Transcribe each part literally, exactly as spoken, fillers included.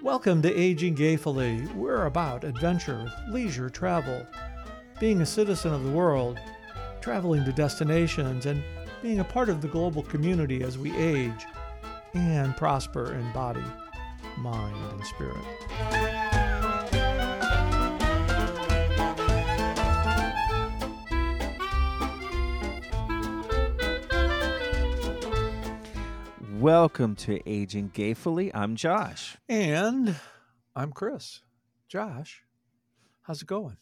Welcome to Aging Gayfully. We're about adventure, leisure, travel, being a citizen of the world, traveling to destinations, and being a part of the global community as we age and prosper in body, mind, and spirit. Welcome to Aging Gayfully. I'm Josh. And I'm Chris. Josh, how's it going?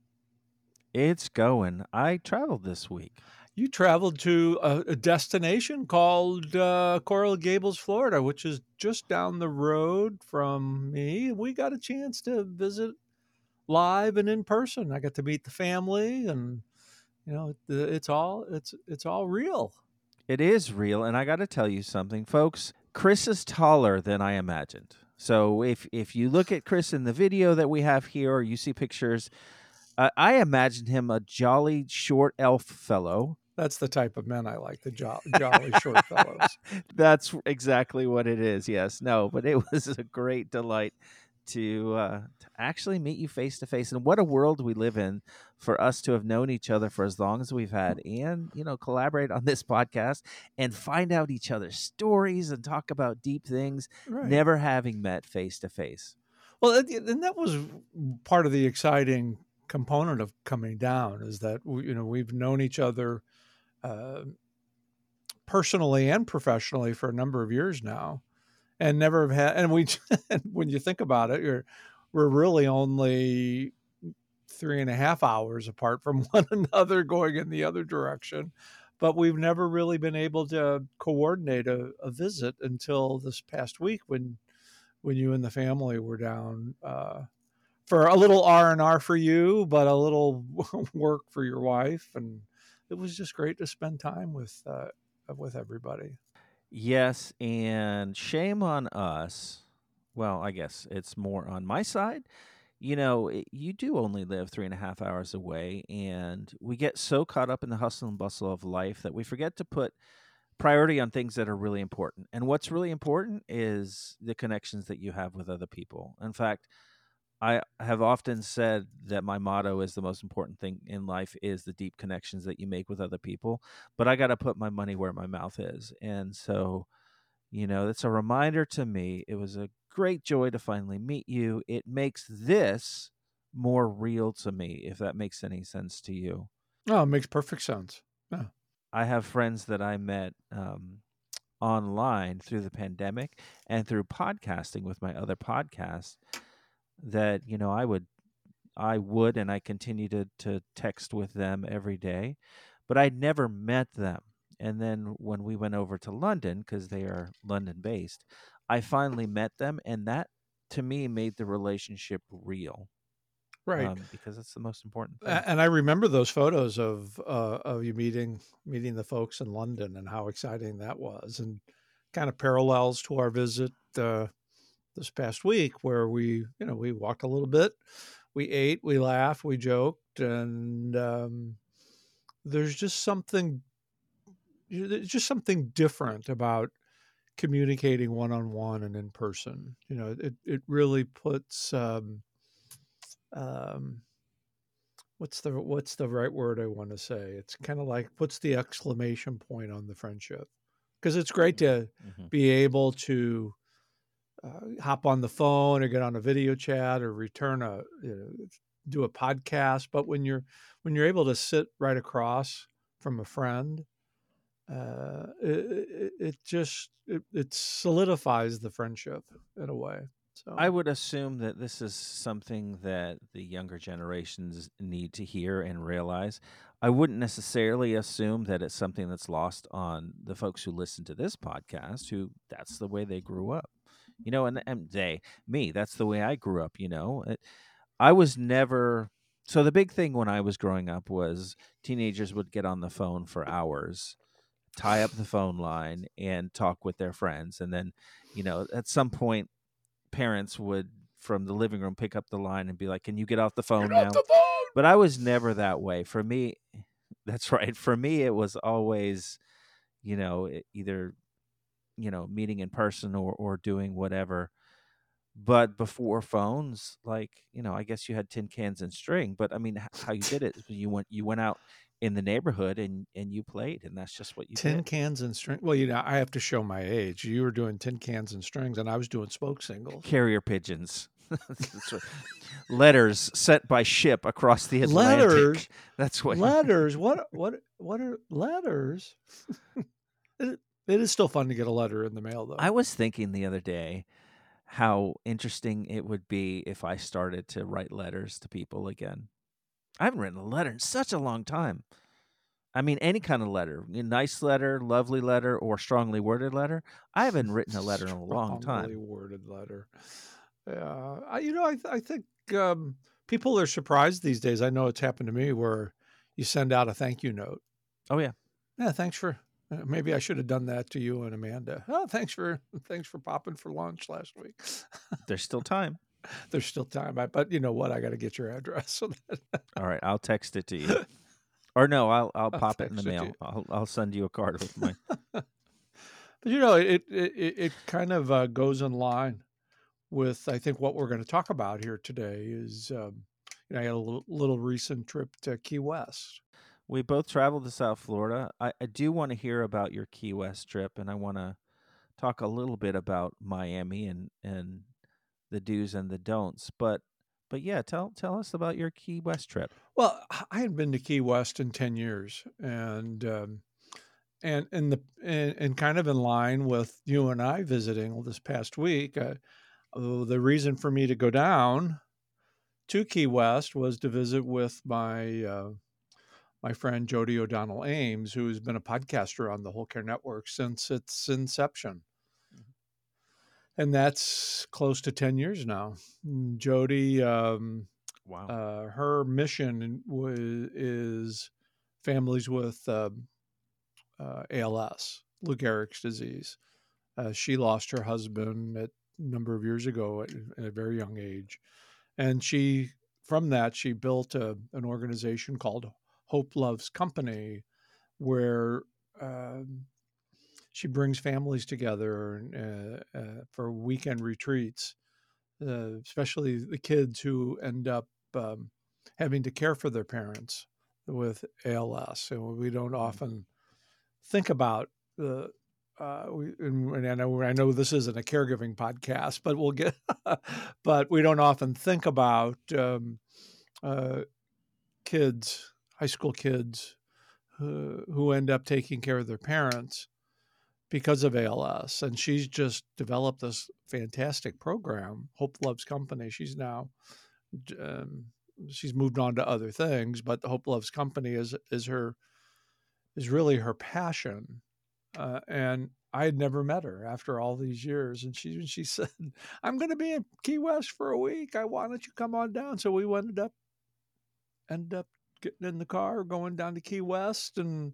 It's going. I traveled this week. You traveled to a, a destination called uh, Coral Gables, Florida, which is just down the road from me. We got a chance to visit live and in person. I got to meet the family, and you know, it's all it's it's all real. It is real, and I got to tell you something, folks. Chris is taller than I imagined. So if if you look at Chris in the video that we have here, or you see pictures, uh, I imagined him a jolly short elf fellow. That's the type of men I like, the jo- jolly short fellows. That's exactly what it is. Yes, no, but it was a great delight to uh, to actually meet you face to face. And what a world we live in for us to have known each other for as long as we've had, and you know, collaborate on this podcast and find out each other's stories and talk about deep things, Right. never having met face to face. Well, and that was part of the exciting component of coming down, is that you know we've known each other uh, personally and professionally for a number of years now, and never have had. And we, when you think about it, you're we're really only three and a half hours apart from one another, going in the other direction. But we've never really been able to coordinate a, a visit until this past week when when you and the family were down uh, for a little R and R for you, but a little work for your wife, and it was just great to spend time with uh, with everybody. Yes, and shame on us. Well, I guess it's more on my side. You know, it- you do only live three and a half hours away, and we get so caught up in the hustle and bustle of life that we forget to put priority on things that are really important. And what's really important is the connections that you have with other people. In fact, I have often said that my motto is the most important thing in life is the deep connections that you make with other people. But I got to put my money where my mouth is. And so, you know, that's a reminder to me. It was a great joy to finally meet you. It makes this more real to me, if that makes any sense to you. Oh, it makes perfect sense. Yeah. I have friends that I met um, online through the pandemic and through podcasting with my other podcasts that, you know, I would, I would, and I continue to, to text with them every day, but I'd never met them. And then when we went over to London, because they are London based, I finally met them. And that to me made the relationship real. Right. Um, because that's the most important thing. A- And I remember those photos of uh, of you meeting meeting the folks in London and how exciting that was, and kind of parallels to our visit uh, this past week, where we you know we walked a little bit, we ate, we laughed, we joked, and um, there's just something there's just something different about communicating one on one and in person. You know, it it really puts um, um, what's the what's the right word I want to say? It's kind of like puts the exclamation point on the friendship, because it's great to Mm-hmm. be able to uh, hop on the phone or get on a video chat or return a you know, do a podcast. But when you're when you're able to sit right across from a friend, uh, it, it, it just it, it solidifies the friendship in a way. So I would assume that this is something that the younger generations need to hear and realize. I wouldn't necessarily assume that it's something that's lost on the folks who listen to this podcast, who that's the way they grew up. You know, and, and they, me, that's the way I grew up, you know. It, I was never. So the big thing when I was growing up was teenagers would get on the phone for hours, tie up the phone line, and talk with their friends. And then, you know, at some point, parents would from the living room pick up the line and be like, "Can you get off the phone get off now?" the phone. But I was never that way. For me, that's right. For me, it was always, you know, e- either, you know, meeting in person or or doing whatever. But before phones, like, you know, I guess you had tin cans and string, but I mean, h- how you did it is you went you went out in the neighborhood and and you played, and that's just what you Tin did. cans and string. Well, you know, I have to show my age. You were doing tin cans and strings, and I was doing spoke singles. Carrier pigeons. That's right. Letters sent by ship across the Letters, Atlantic. That's what you letters. What, what, what are letters? It, it is still fun to get a letter in the mail, I though. was thinking the other day how interesting it would be if I started to write letters to people again. I haven't written a letter in such a long time. I mean, any kind of letter, a nice letter, lovely letter, or strongly worded letter. I haven't written a letter in a long Strongly time. worded letter. Yeah, I, you know, I, th- I think um, people are surprised these days. I know it's happened to me where you send out a thank you note. Oh yeah, Yeah, thanks for. uh, Maybe I should have done that to you and Amanda. Oh, thanks for thanks for popping for lunch last week. there's still time. There's still time, I, but you know what? I got to get your address so that All right, I'll text it to you. Or no, I'll I'll I'll pop it in the text it to you. mail. I'll I'll send you a card with my. But you know, it it it it kind of uh, goes in line with I think what we're going to talk about here today is um, you know I had a little, little recent trip to Key West. We both traveled to South Florida. I, I do want to hear about your Key West trip, and I want to talk a little bit about Miami and and the do's and the don'ts. But but yeah, tell tell us about your Key West trip. Well, I had been to Key West in ten years, and um, and and the and, and kind of in line with you and I visiting this past week. Uh, uh, the reason for me to go down to Key West was to visit with my uh, my friend Jody O'Donnell Ames, who's been a podcaster on the Whole Care Network since its inception. And that's close to ten years now. Mm, Jody, um, Wow. uh, her mission wa- is families with uh, uh, A L S, Lou Gehrig's disease. Uh, she lost her husband at, a number of years ago at, at a very young age. And she, from that, she built a, an organization called Hope Loves Company, where um, she brings families together uh, uh, for weekend retreats, uh, especially the kids who end up um, having to care for their parents with A L S. And we don't Mm. often think about the. Uh, we, and I know I know this isn't a caregiving podcast, but we'll get. But we don't often think about um, uh, kids, high school kids, who, who end up taking care of their parents because of A L S. And she's just developed this fantastic program, Hope Loves Company. She's now um, she's moved on to other things, but the Hope Loves Company is is her is really her passion. Uh, and I had never met her after all these years, and she she said, "I'm going to be in Key West for a week. I why don't you come on down?" So we ended up ended up getting in the car, going down to Key West, and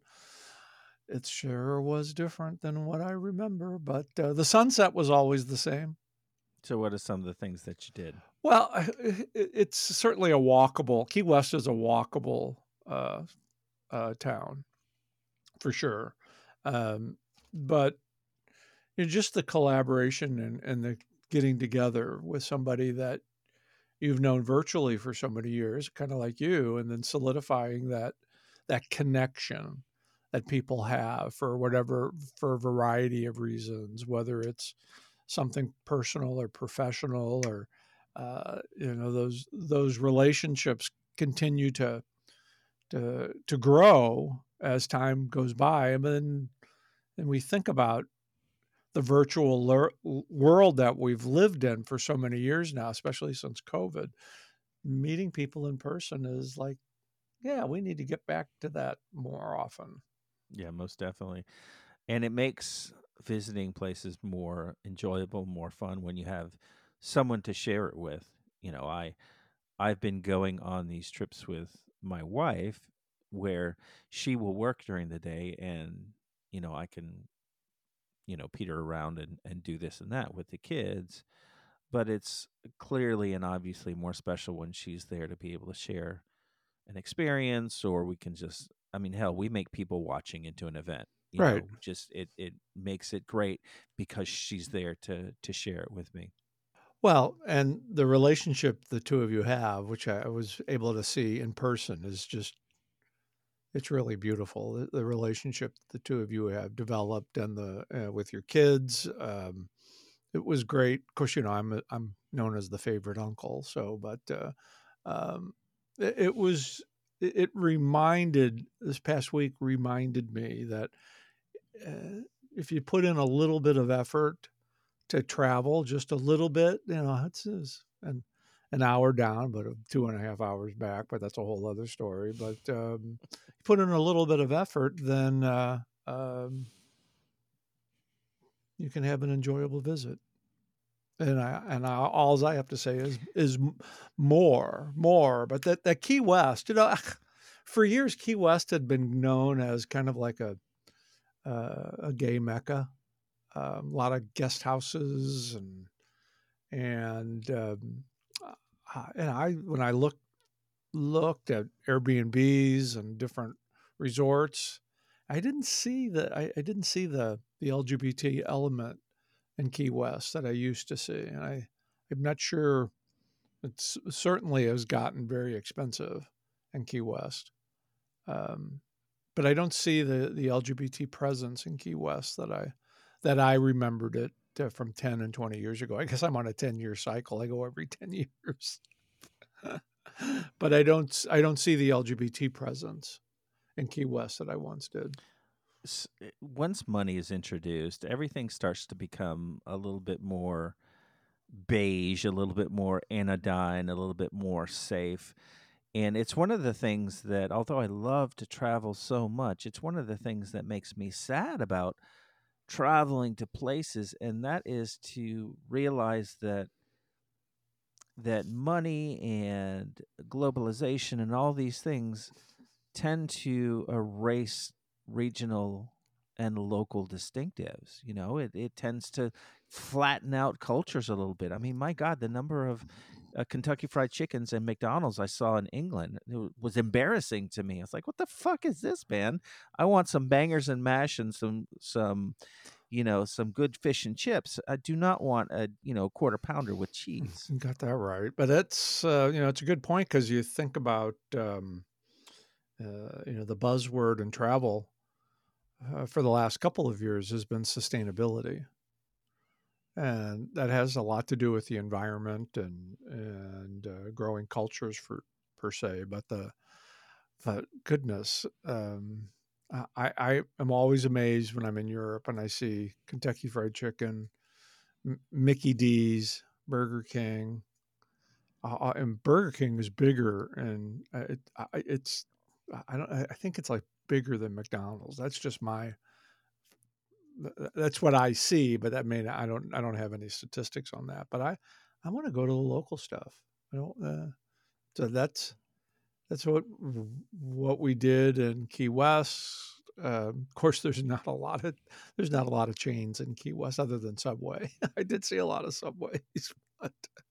it sure was different than what I remember, but uh, the sunset was always the same. So, what are some of the things that you did? Well, it's certainly a walkable. Key West is a walkable uh, uh, town for sure, um, but you know, just the collaboration and, and the getting together with somebody that you've known virtually for so many years, kind of like you, and then solidifying that that connection that people have for whatever for a variety of reasons, whether it's something personal or professional or uh, you know those those relationships continue to to to grow as time goes by, and then and we think about the virtual ler- world that we've lived in for so many years now, especially since COVID. Meeting people in person is like, yeah, we need to get back to that more often. Yeah, most definitely. And it makes visiting places more enjoyable, more fun when you have someone to share it with. You know, I I've been going on these trips with my wife where she will work during the day and you know, I can, you know, peter around and and do this and that with the kids, but it's clearly and obviously more special when she's there to be able to share an experience, or we can just, I mean, hell, we make people watching into an event, you Right. know, just it it makes it great because she's there to to share it with me. Well, and the relationship the two of you have, which I was able to see in person, is just it's really beautiful. The, the relationship the two of you have developed, and the uh, with your kids, um, it was great. Of course, you know I'm a, I'm known as the favorite uncle, so but uh, um, it, it was it, it reminded this past week reminded me that uh, if you put in a little bit of effort to travel just a little bit, you know, it's, it's an an hour down, but two and a half hours back. But that's a whole other story. But um, you put in a little bit of effort, then uh, um, you can have an enjoyable visit. And I and I, all I have to say is is more, more. But that that Key West, you know, for years Key West had been known as kind of like a uh, a gay mecca. Um, a lot of guest houses and and um, uh, and I when I looked looked at Airbnbs and different resorts, I didn't see the I, I didn't see the the L G B T element in Key West that I used to see, and I I'm not sure. It's certainly has gotten very expensive in Key West, um, but I don't see the the L G B T presence in Key West that I that I remembered it uh, from ten and twenty years ago. I guess I'm on a ten year cycle. I go every ten years. But I don't I don't see the L G B T presence in Key West that I once did. S- eh, Once money is introduced, everything starts to become a little bit more beige, a little bit more anodyne, a little bit more safe. And it's one of the things that, although I love to travel so much, it's one of the things that makes me sad about traveling to places, and that is to realize that that money and globalization and all these things tend to erase regional and local distinctives. You know, it, it tends to flatten out cultures a little bit. I mean, my God, the number of uh, Kentucky Fried Chickens and McDonald's I saw in England, it w- was embarrassing to me. I was like, "What the fuck is this, man? I want some bangers and mash and some some you know some good fish and chips. I do not want a you know quarter pounder with cheese." You got that right. But it's uh, you know it's a good point because you think about um, uh, you know the buzzword in travel uh, for the last couple of years has been sustainability, and that has a lot to do with the environment and and uh, growing cultures for per se. But the but goodness, um, I I am always amazed when I'm in Europe and I see Kentucky Fried Chicken, M- Mickey D's, Burger King, uh, uh, and Burger King is bigger, and uh, it, I, it's I don't I think it's like bigger than McDonald's. That's just my that's what I see, but that may I don't I don't have any statistics on that. But I I want to go to the local stuff. I don't. Uh, so that's that's what what we did in Key West. Uh, of course, there's not a lot of there's not a lot of chains in Key West other than Subway. I did see a lot of Subways, but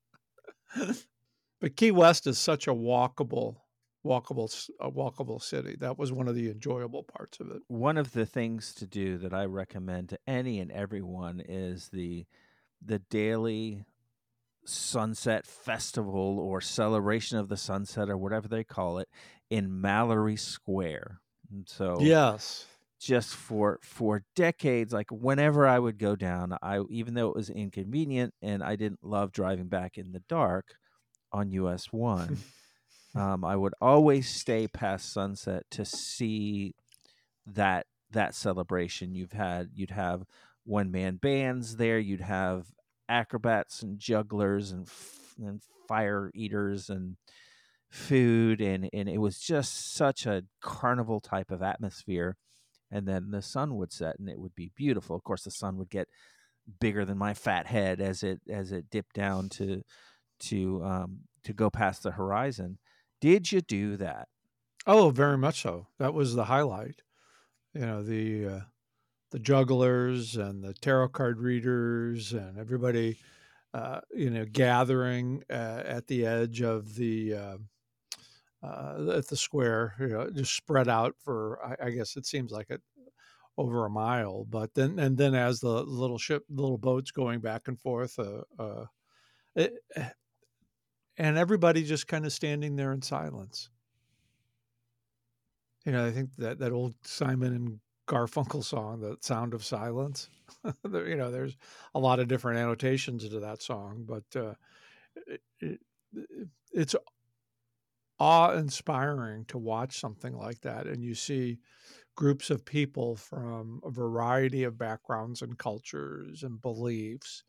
but Key West is such a walkable, walkable, s- a walkable city. That was one of the enjoyable parts of it. One of the things to do that I recommend to any and everyone is the the daily sunset festival or celebration of the sunset or whatever they call it in Mallory Square. And so Yes. just for for decades, like whenever I would go down, I even though it was inconvenient and I didn't love driving back in the dark on U S one, um, I would always stay past sunset to see that that celebration. You've had you'd have one man bands there, you'd have acrobats and jugglers and f- and fire eaters and food, and and it was just such a carnival type of atmosphere. And then the sun would set and it would be beautiful. Of course the sun would get bigger than my fat head as it as it dipped down to to um to go past the horizon. Did you do that? Oh, very much so. That was the highlight. You know, the uh, the jugglers and the tarot card readers and everybody, uh, you know, gathering uh, at the edge of the uh, uh, at the square. You know, just spread out for I, I guess it seems like it over a mile. But then and then as the little ship, little boats going back and forth, uh, uh, It, and everybody just kind of standing there in silence. You know, I think that that old Simon and Garfunkel song, "The Sound of Silence." there, you know, there's a lot of different annotations to that song, but uh, it, it, it's awe-inspiring to watch something like that, and you see groups of people from a variety of backgrounds and cultures and beliefs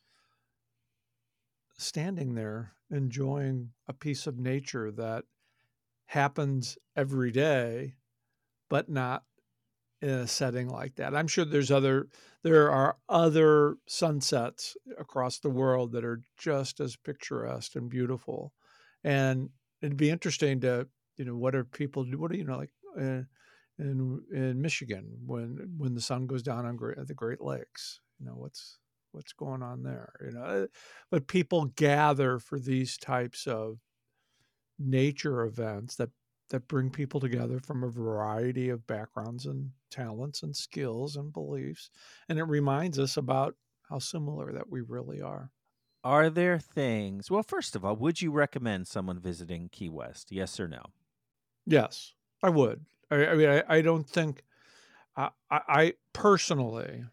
standing there enjoying a piece of nature that happens every day, but not in a setting like that. I'm sure there's other there are other sunsets across the world that are just as picturesque and beautiful. And it'd be interesting to, you know, what are people do? What are, you know, like uh, in in Michigan when when the sun goes down on great, the Great Lakes, you know, what's what's going on there, you know? Uh, But people gather for these types of nature events that that bring people together from a variety of backgrounds and talents and skills and beliefs, and it reminds us about how similar that we really are. Are there things well, first of all, would you recommend someone visiting Key West? Yes or no? Yes, I would. I, I mean, I, I don't think I, I, I personally,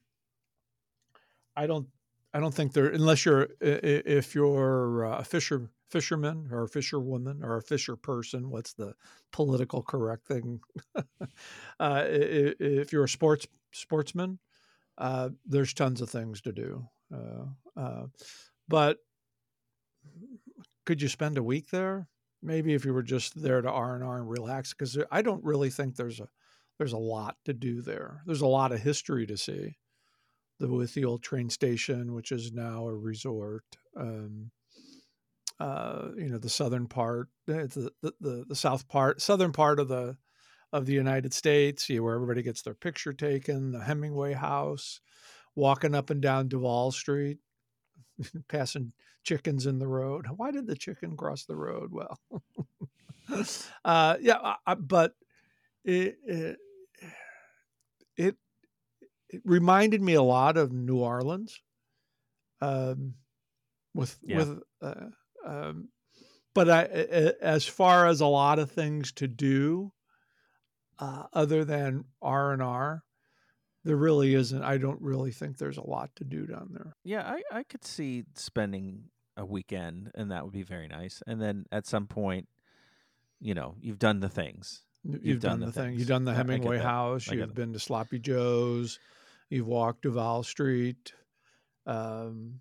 I don't, I don't think there, unless you're, if you're a fisher fisherman or a fisherwoman or a fisher person. What's the political correct thing? uh, if you're a sports sportsman, uh, there's tons of things to do. Uh, uh, but could you spend a week there? Maybe if you were just there to R and R and relax, because I don't really think there's a there's a lot to do there. There's a lot of history to see. The with the old train station, which is now a resort. Um, uh, you know, the southern part, the, the the the south part, southern part of the of the United States, you know, where everybody gets their picture taken. The Hemingway House, walking up and down Duval Street, passing chickens in the road. Why did the chicken cross the road? Well, uh, yeah, I, but it, it it it reminded me a lot of New Orleans, um, with Yeah. with. Uh, um, but I, as far as a lot of things to do, uh, other than R and R, there really isn't. I don't really think there's a lot to do down there. Yeah, I, I could see spending a weekend and that would be very nice. And then at some point, you know, you've done the things. You've You've done done the the thing. You've things. done the I, I get Hemingway that. House. I get You've it. been to Sloppy Joe's. You've walked Duval Street. Um,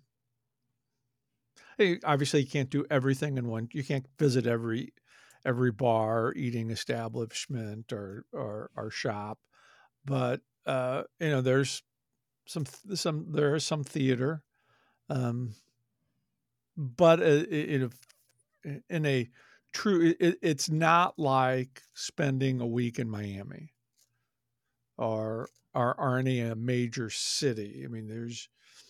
hey, obviously, you can't do everything in one. You can't visit every every bar, eating establishment, or or, or shop. But uh, you know, there's some some there is some theater. Um, but uh, it, it, in a true, it, it's not like spending a week in Miami or or, or any uh, major city. I mean, there's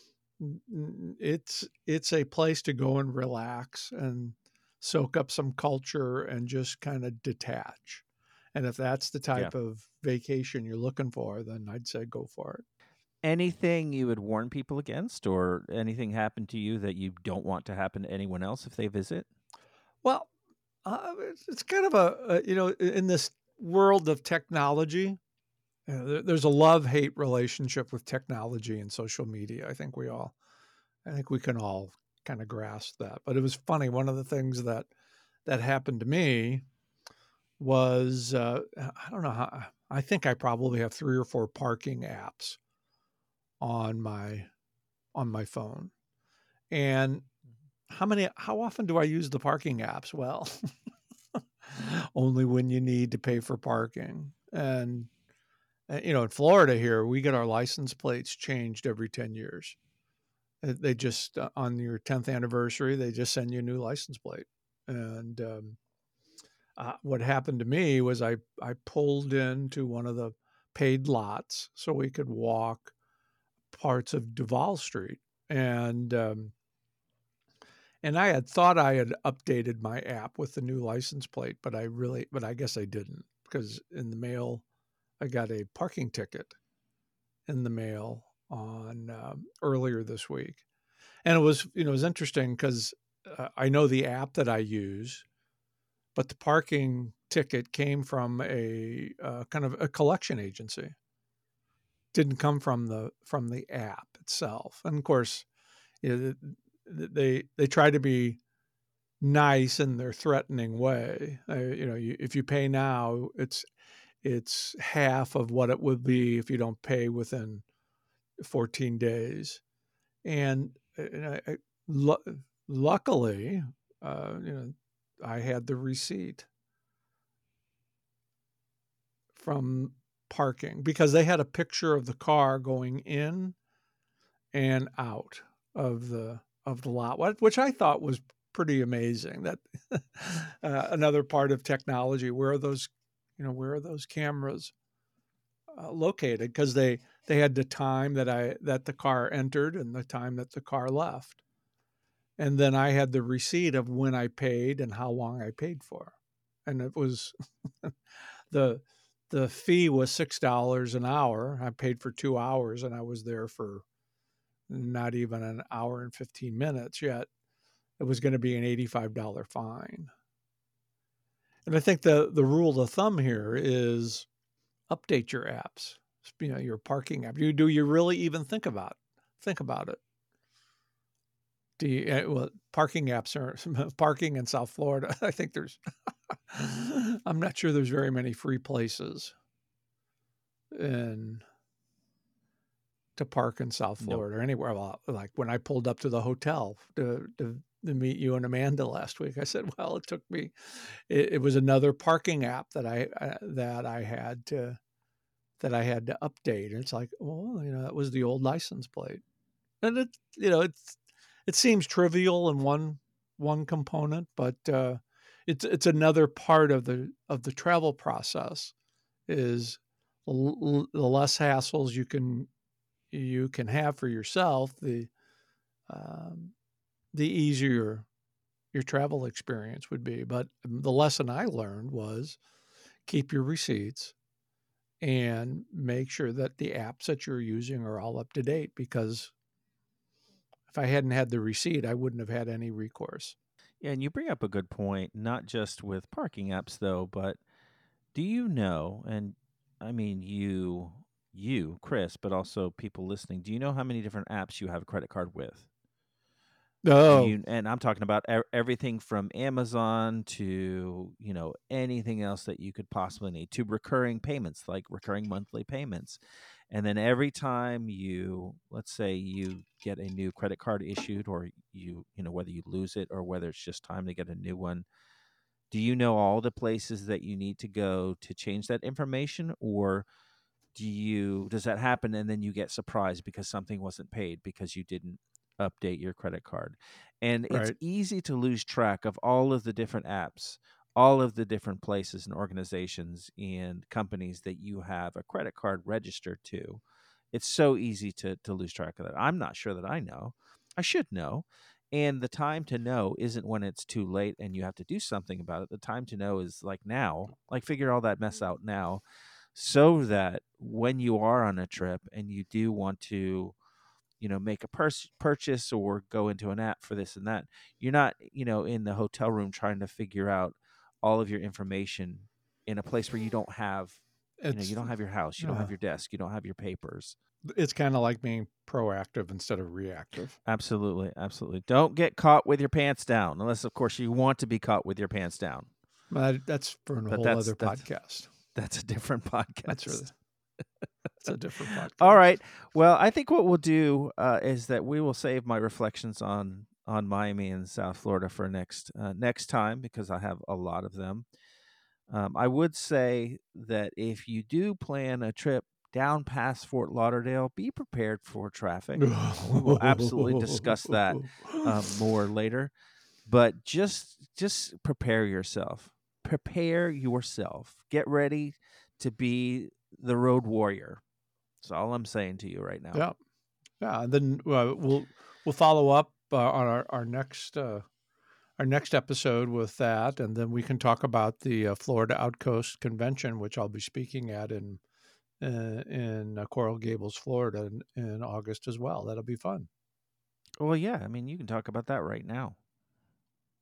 it's it's a place to go and relax and soak up some culture and just kind of detach. And if that's the Yeah. type of vacation you're looking for, then I'd say go for it. Anything you would warn people against or anything happen to you that you don't want to happen to anyone else if they visit? Well, uh, it's, it's kind of a, a you know in this world of technology, you know, there, there's a love hate relationship with technology and social media. I think we all, I think we can all kind of grasp that. But it was funny. One of the things that that happened to me was uh, I don't know how. I think I probably have three or four parking apps on my on my phone. And how many? How often do I use the parking apps? Well, only when you need to pay for parking. And uh, you know, in Florida here, we get our license plates changed every ten years. Uh, They just uh, on your tenth anniversary, they just send you a new license plate. And um, uh, what happened to me was I I pulled into one of the paid lots so we could walk parts of Duval Street, and um, and I had thought I had updated my app with the new license plate, but I really, but I guess I didn't, because in the mail I got a parking ticket in the mail on um, earlier this week, and it was, you know, it was interesting because uh, I know the app that I use, but the parking ticket came from a uh, kind of a collection agency. Didn't come from the from the app itself. And of course, you know, they they try to be nice in their threatening way. Uh, you know, you, if you pay now, it's it's half of what it would be if you don't pay within fourteen days. And, and I, I, lu- luckily, uh, you know, I had the receipt from parking because they had a picture of the car going in and out of the of the lot, which I thought was pretty amazing. That uh, another part of technology. Where are those, you know, where are those cameras uh, located? Because they they had the time that I that the car entered and the time that the car left, and then I had the receipt of when I paid and how long I paid for, and it was the the fee was six dollars an hour. I paid for two hours, and I was there for not even an hour and fifteen minutes yet. It was going to be an eighty-five dollars fine. And I think the, the rule of thumb here is update your apps, you know, your parking app. You, do you really even think about think about it? Do you, uh, well, parking apps are parking in South Florida. I think there's, I'm not sure there's very many free places in to park in South Nope. Florida or anywhere. Like when I pulled up to the hotel to, to, to meet you and Amanda last week, I said, well, it took me, it, it was another parking app that I, uh, that I had to, that I had to update. And it's like, well, you know, that was the old license plate. And it, you know, it's, it seems trivial in one, one component, but, uh, it's, it's another part of the, of the travel process is l- the less hassles you can, you can have for yourself, the um, the easier your travel experience would be. But the lesson I learned was keep your receipts and make sure that the apps that you're using are all up to date. Because if I hadn't had the receipt, I wouldn't have had any recourse. Yeah, and you bring up a good point, not just with parking apps though, but do you know, and I mean you you, Chris, but also people listening, do you know how many different apps you have a credit card with? Do Oh, you, and I'm talking about e- everything from Amazon to, you know, anything else that you could possibly need, to recurring payments, like recurring monthly payments. And then every time you, let's say you get a new credit card issued, or you, you know, whether you lose it or whether it's just time to get a new one, do you know all the places that you need to go to change that information? Or do you, does that happen and then you get surprised because something wasn't paid because you didn't update your credit card? And it's right. easy to lose track of all of the different apps, all of the different places and organizations and companies that you have a credit card registered to. It's so easy to to lose track of that. I'm not sure that I know. I should know. And the time to know isn't when it's too late and you have to do something about it. The time to know is like now. Like figure all that mess out now, so that when you are on a trip and you do want to, you know, make a pers- purchase or go into an app for this and that, you're not, you know, in the hotel room trying to figure out all of your information in a place where you don't have, you know, you It's don't have your house, you don't uh, have your desk, you don't have your papers. it's kind of like being proactive instead of reactive. Absolutely, absolutely. Don't get caught with your pants down, unless of course you want to be caught with your pants down. But that's for a But whole that's other that's podcast. that's a different That's really podcast. it's a different All podcast. right. Well, I think what we'll do uh, is that we will save my reflections on on Miami and South Florida for next uh, next time, because I have a lot of them. Um, I would say that if you do plan a trip down past Fort Lauderdale, be prepared for traffic. Uh, we will absolutely discuss that um, more later. But just just prepare yourself. Prepare yourself. Get ready to be the road warrior. That's all I'm saying to you right now. Yeah. Yeah, and then uh, we'll we'll follow up uh, on our our next uh, our next episode with that, and then we can talk about the uh, Florida Outcoast Convention, which I'll be speaking at in uh, in uh, Coral Gables, Florida, in, in August as well. That'll be fun. Well, yeah, I mean, you can talk about that right now.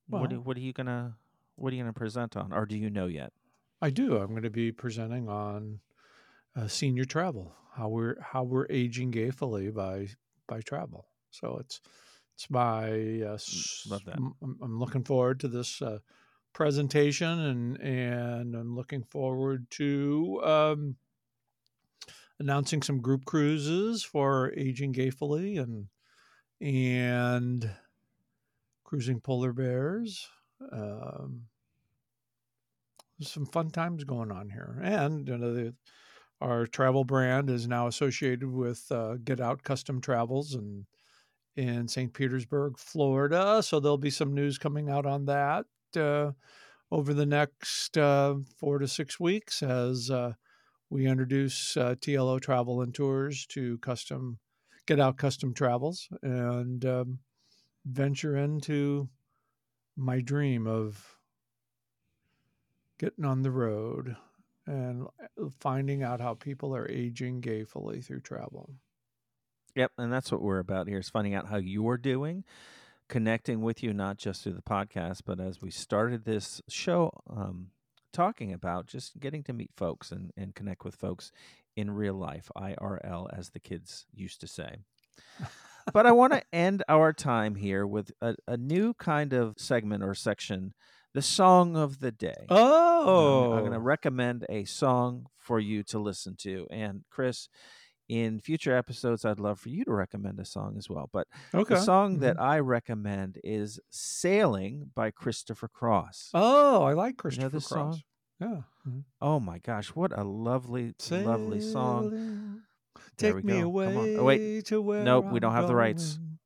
What do, Well, what are you gonna what are you gonna present on, or do you know yet? I do. I'm going to be presenting on uh, senior travel, how we're how we're aging gayfully by by travel. So it's it's my uh, Mm, s- Love that. m- I'm, I'm looking forward to this uh, presentation, and and I'm looking forward to um, announcing some group cruises for aging gayfully and and cruising polar bears. Um, there's some fun times going on here, and you know, the, our travel brand is now associated with uh, Get Out Custom Travels and in Saint Petersburg, Florida. So there'll be some news coming out on that uh, over the next uh, four to six weeks as uh, we introduce uh, T L O Travel and Tours to custom Get Out Custom Travels and um, venture into my dream of getting on the road and uh, finding out how people are aging gayfully through travel. Yep, and that's what we're about here is finding out how you're doing, connecting with you not just through the podcast, but as we started this show, um, talking about just getting to meet folks and, and connect with folks in real life, I R L, as the kids used to say. But I want to end our time here with a, a new kind of segment or section, the song of the day. I'm, I'm going to Oh, recommend a song for you to listen to. And Chris, in future episodes, I'd love for you to recommend a song as well. But the okay. song Mhm. that I recommend is Sailing by Christopher Cross. Oh, I like You know Christopher this song? Cross. Yeah. Mhm. Oh my gosh, what a lovely, lovely song. Sailing, There we take me go. Come on. Oh, wait. away to where Nope, we I'm don't have the rights. going.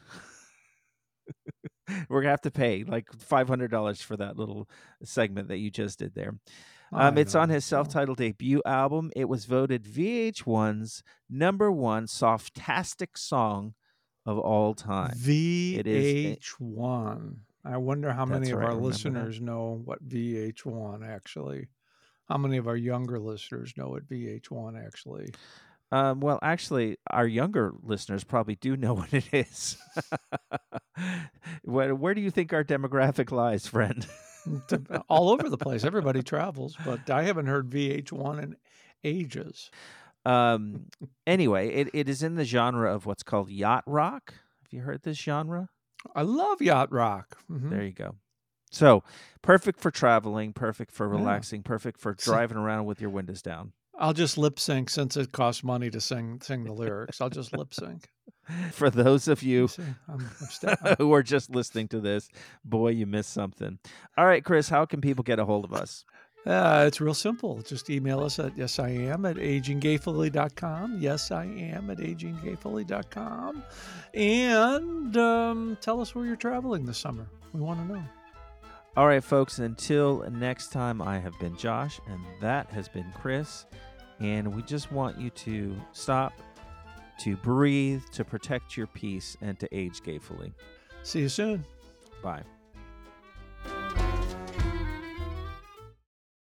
We're gonna have to pay like five hundred dollars for that little segment that you just did there. Um, I it's on know. his Well, self-titled debut album. It was voted V H one's number one softastic song of all time. It is. a- V H one. I wonder how many That's of right. our Remember that? listeners know what V H one actually. How many of our younger listeners know what V H one actually? Um, well, actually, our younger listeners probably do know what it is. where, where do you think our demographic lies, friend? To- all over the place. Everybody travels, but I haven't heard V H one in ages. Um, anyway, it, it is in the genre of what's called yacht rock. Have you heard this genre? I love yacht rock. Hmm. There you go. So perfect for traveling, perfect for Yeah. relaxing, perfect for So driving around with your windows down. I'll just lip sync since it costs money to sing sing the lyrics. I'll just lip sync. For those of You you see, I'm, I'm, sta- I'm who are just listening to this, boy, you missed something. All right, Chris, how can people get a hold of us? uh, it's real simple. Just email us at yes I am at aging gayfully dot com. Yes I am at aging gayfully dot com, and um, tell us where you're traveling this summer. We want to know. All right, folks, until next time, I have been Josh, and that has been Chris. And we just want you to stop, to breathe, to protect your peace, and to age gayfully. See you soon. Bye.